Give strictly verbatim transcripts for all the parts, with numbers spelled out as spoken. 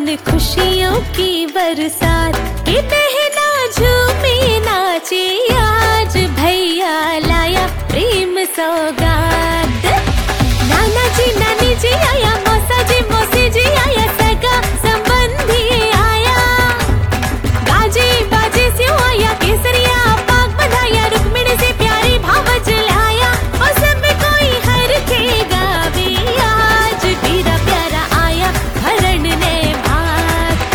मन खुशियों की बरसात के बहना झूमे नाचे आज भैया लाया प्रेम सौगात। नाना जी नानी जी आया, मौसा जी मौसी जी आया, सगा संबंधी आया, बाजे बाजे से आया, केसरिया पाक बधाया, रुक्मिणी से प्यारी भावज लाया, और सब कोई हर के गावे आज बीरा प्यारा आया भरण ने भात।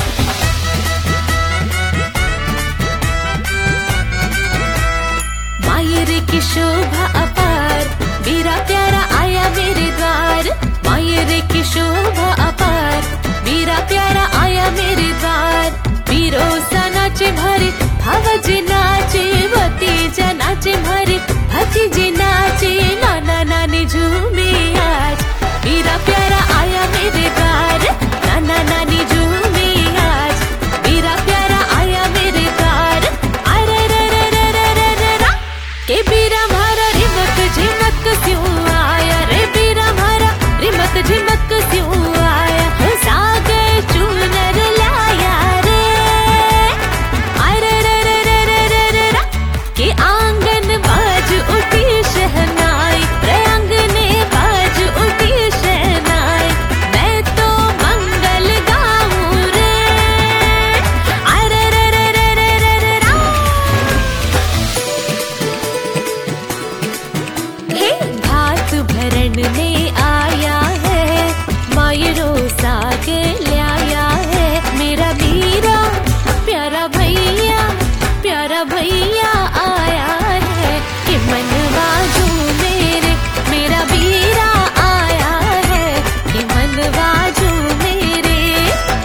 मायर की शोभा अपार, बीरा प्यारा आया मेरे द्वार, मायर की शोभा अपार, बीरा प्यारा आया मेरे द्वार। बीरोसा नाचे भरे भावज नाचे, भतीजा नाचे भरे भतीजे नाचे, नाना नानी झूमे आज बीरा प्यारा आया मेरे द्वार, नाना नानी झूमे आज बीरा प्यारा आया मेरे द्वार। अरे रे रे रे रे रे रे रा के बीरा मारा रिमक झिमक क्यों आया, रे बीरा मारा रिमक झिमक क्यों आया, सागर चूनर लाया रे। अरे रे रे रे रे रे रे रा के आंगन बाज उठी शहनाई, रे आंगने बाज उठी शहनाई, मैं तो मंगल गाऊं रे। अरे रे रे रे रे रे रे रा हे भात भरण ने आया है, मायरो सागर लाया है, मेरा बीरा प्यारा भैया प्यारा भैया आया है, कि मनवा झूमे रे मेरा बीरा आया है, कि मनवा झूमे रे।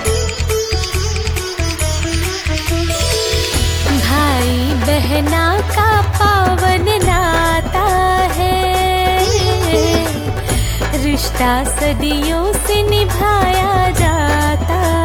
भाई बहना का पावन नाता है, रिश्ता सदियों से निभाया जाता